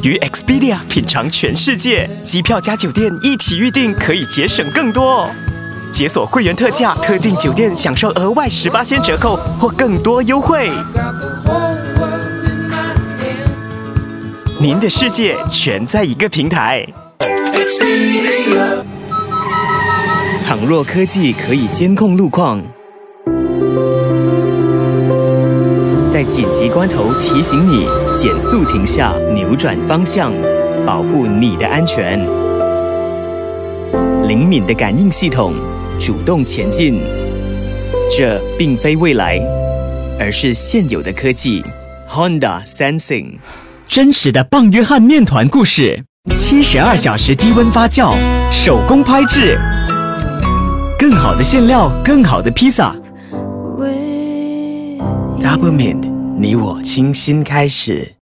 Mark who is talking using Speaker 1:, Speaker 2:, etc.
Speaker 1: 与 Expedia 品尝全世界，机票加酒店一起预订可以节省更多。解锁会员特价，特定酒店享受额外18%折扣或更多优惠。您的世界全在一个平台。倘若科技可以监控路况，在紧急关头提醒你减速停下、扭转方向，保护你的安全。灵敏的感应系统，主动前进。这并非未来，而是现有的科技。Honda Sensing， 真实的棒约翰面团故事，72小时低温发酵，手工拍制，更好的馅料，更好的披萨。Double Mint， 你我清新开始。